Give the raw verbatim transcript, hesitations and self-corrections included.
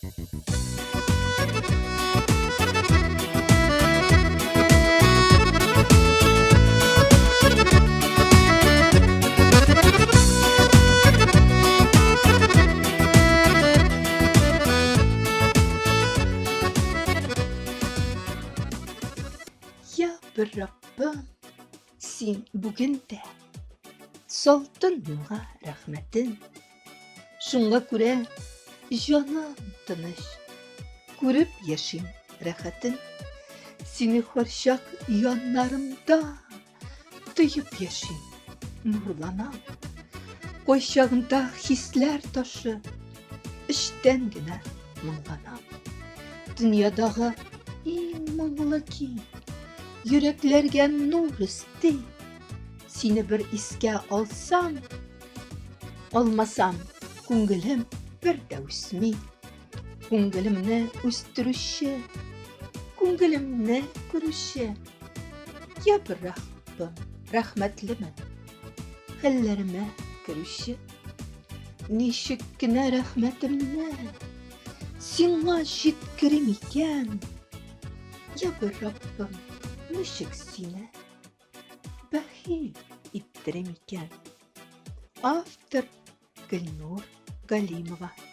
Ya bir Rabbim, sen bugün de saltın muğa rahmetin. Şunga göre canım tыныç, görüp yaşayım rahatın. Seni horşak yanlarımda duyup yaşayım, nurlanam. Koşağında hisler taşı, işten gine muğlanam. Dünyadağı en muğla ki, yüreklerge nur isti. Seni bir iske alsam, almasam, күңгелем bir de үсми. Күңгелемне үстерүче, күңгелемне күрүче. Ya bir Rabbim, rahmetlimin, хәлләремә керүче. Ничек кенә рәхмәтемне сиңа җиткерим икән? Ya bir Rabbim, ничек сине бәхил иттерем икән? Автор Гөлнур Галимова.